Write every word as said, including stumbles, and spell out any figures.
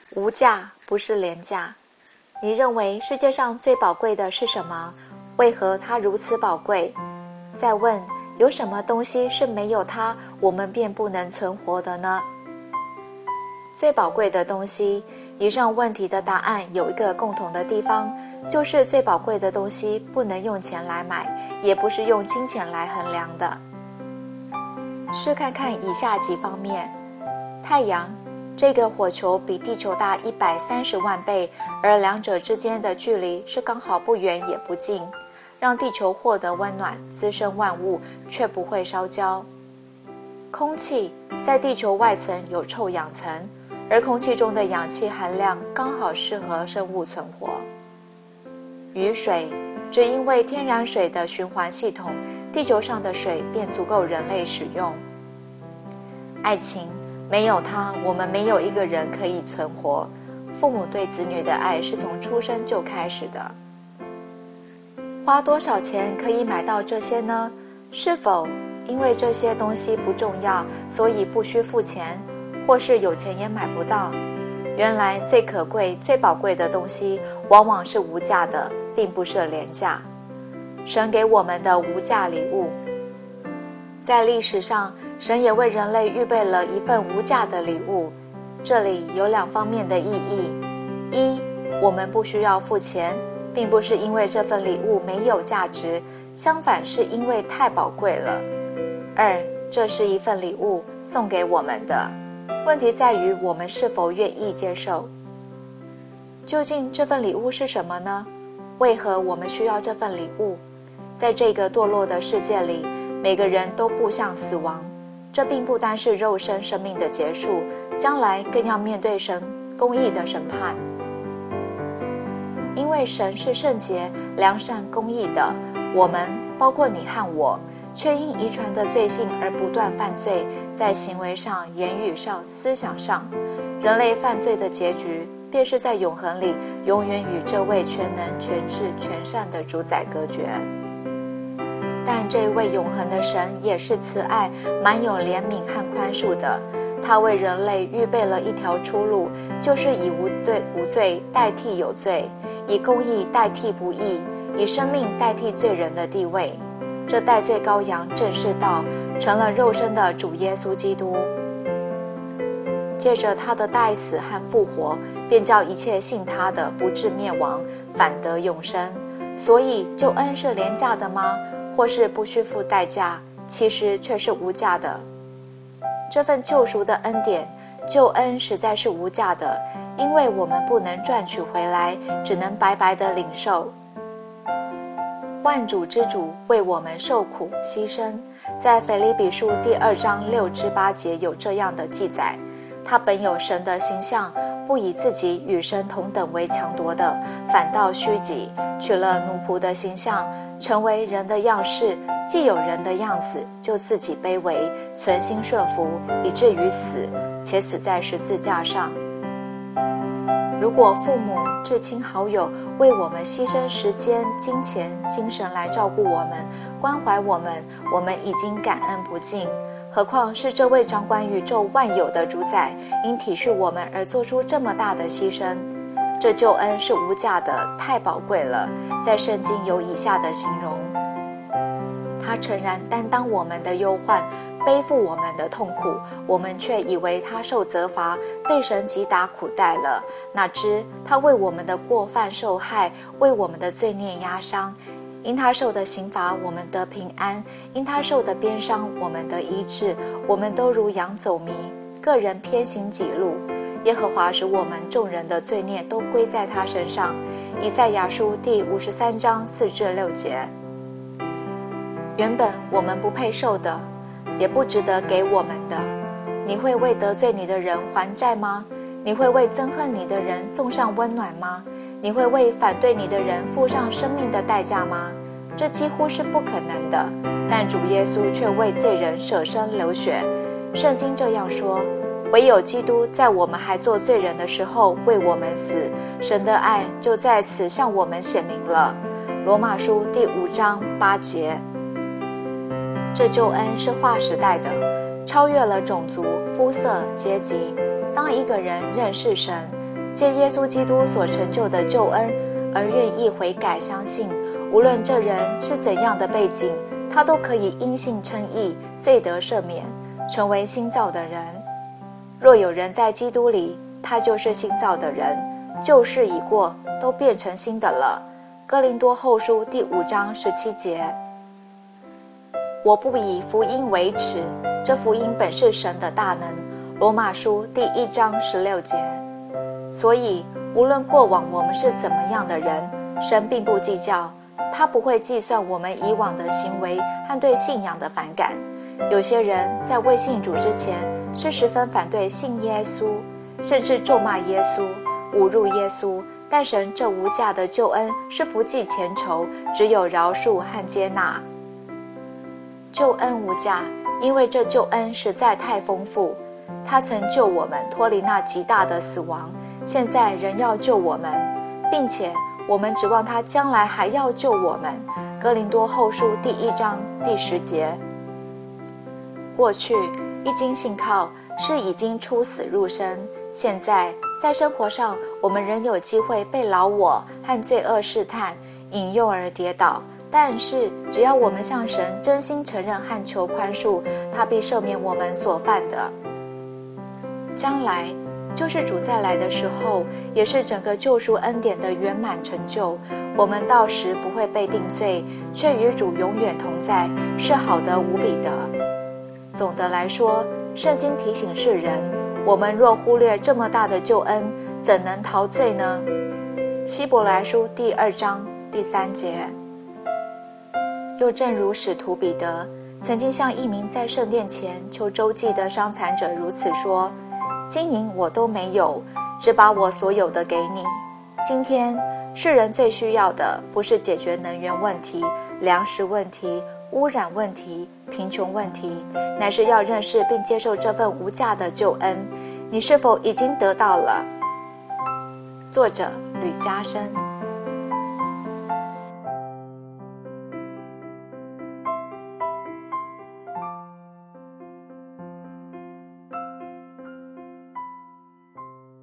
无价不是廉价。你认为世界上最宝贵的是什么？为何它如此宝贵？再问，有什么东西是没有它，我们便不能存活的呢？最宝贵的东西，以上问题的答案有一个共同的地方，就是最宝贵的东西不能用钱来买，也不是用金钱来衡量的。试看看以下几方面。太阳，这个火球比地球大一百三十万倍，而两者之间的距离是刚好不远也不近，让地球获得温暖，滋生万物，却不会烧焦。空气，在地球外层有臭氧层，而空气中的氧气含量刚好适合生物存活。雨水，只因为天然水的循环系统，地球上的水便足够人类使用。爱情，没有它，我们没有一个人可以存活。父母对子女的爱是从出生就开始的。花多少钱可以买到这些呢？是否因为这些东西不重要，所以不需付钱，或是有钱也买不到？原来最可贵、最宝贵的东西，往往是无价的，并不是廉价。神给我们的无价礼物，在历史上，神也为人类预备了一份无价的礼物。这里有两方面的意义：一，我们不需要付钱，并不是因为这份礼物没有价值，相反是因为太宝贵了；二，这是一份礼物送给我们的，问题在于我们是否愿意接受。究竟这份礼物是什么呢？为何我们需要这份礼物？在这个堕落的世界里，每个人都步向死亡，这并不单是肉身生命的结束，将来更要面对神公义的审判。因为神是圣洁、良善、公义的，我们，包括你和我，却因遗传的罪性而不断犯罪，在行为上、言语上、思想上，人类犯罪的结局，便是在永恒里永远与这位全能、全智、全善的主宰隔绝。但这位永恒的神也是慈爱、满有怜悯和宽恕的，他为人类预备了一条出路，就是以无对无罪代替有罪，以公义代替不义，以生命代替罪人的地位。这代罪羔羊正是道，成了肉身的主耶稣基督。借着他的代死和复活，便叫一切信他的不至灭亡，反得永生。所以救恩是廉价的吗？或是不需付代价？其实却是无价的。这份救赎的恩典，救恩实在是无价的，因为我们不能赚取回来，只能白白的领受。万主之主为我们受苦牺牲，在腓立比书第二章六至八节有这样的记载：他本有神的形象，不以自己与神同等为强夺的，反倒虚己，取了奴仆的形象，成为人的样式。既有人的样子，就自己卑微，存心顺服，以至于死，且死在十字架上。如果父母、至亲好友为我们牺牲时间、金钱、精神来照顾我们、关怀我们，我们已经感恩不尽，何况是这位掌管宇宙万有的主宰，因体恤我们而做出这么大的牺牲。这救恩是无价的，太宝贵了。在圣经有以下的形容：他诚然担当我们的忧患，背负我们的痛苦，我们却以为他受责罚，被神击打苦待了。哪知他为我们的过犯受害，为我们的罪孽压伤。因他受的刑罚，我们得平安；因他受的鞭伤，我们得医治。我们都如羊走迷，个人偏行己路。耶和华使我们众人的罪孽都归在他身上。以赛亚书第五十三章四至六节。原本我们不配受的，也不值得给我们的，你会为得罪你的人还债吗？你会为憎恨你的人送上温暖吗？你会为反对你的人付上生命的代价吗？这几乎是不可能的，但主耶稣却为罪人舍身流血。圣经这样说：唯有基督在我们还做罪人的时候为我们死，神的爱就在此向我们显明了。罗马书第五章八节。这救恩是划时代的，超越了种族、肤色、阶级。当一个人认识神， 借耶稣基督所成就的救恩而愿意悔改相信，无论这人是怎样的背景，他都可以因信称义，罪得赦免，成为新造的人。若有人在基督里，他就是新造的人，旧事已过，都变成新的了。哥林多后书第五章十七节。我不以福音为耻，这福音本是神的大能。罗马书第一章十六节。所以无论过往我们是怎么样的人，神并不计较，他不会计算我们以往的行为和对信仰的反感。有些人在未信主之前是十分反对信耶稣，甚至咒骂耶稣，侮辱耶稣，但神这无价的救恩是不计前仇，只有饶恕和接纳。救恩无价，因为这救恩实在太丰富。他曾救我们脱离那极大的死亡，现在仍要救我们，并且我们指望他将来还要救我们。哥林多后书第一章第十节。过去一经信靠是已经出死入生，现在在生活上我们仍有机会被老我和罪恶试探，引诱而跌倒，但是只要我们向神真心承认和求宽恕，他必赦免我们所犯的。将来就是主再来的时候，也是整个救赎恩典的圆满成就。我们到时不会被定罪，却与主永远同在，是好的无比的。总的来说，圣经提醒世人，我们若忽略这么大的救恩，怎能逃罪呢？希伯来书第二章第三节。又正如使徒彼得曾经向一名在圣殿前求周济的伤残者如此说，金银我都没有，只把我所有的给你。今天世人最需要的不是解决能源问题、粮食问题、污染问题、贫穷问题，乃是要认识并接受这份无价的救恩。你是否已经得到了？作者吕嘉生。